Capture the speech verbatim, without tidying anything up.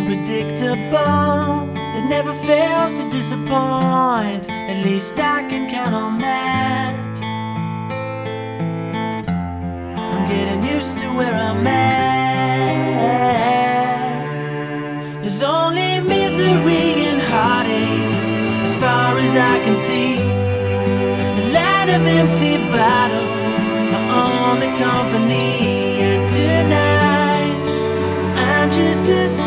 unpredictable. It never fails to disappoint. At least I can count on that. I'm getting used to where I'm at. There's only misery and heartache as far as I can see. A line of empty bottles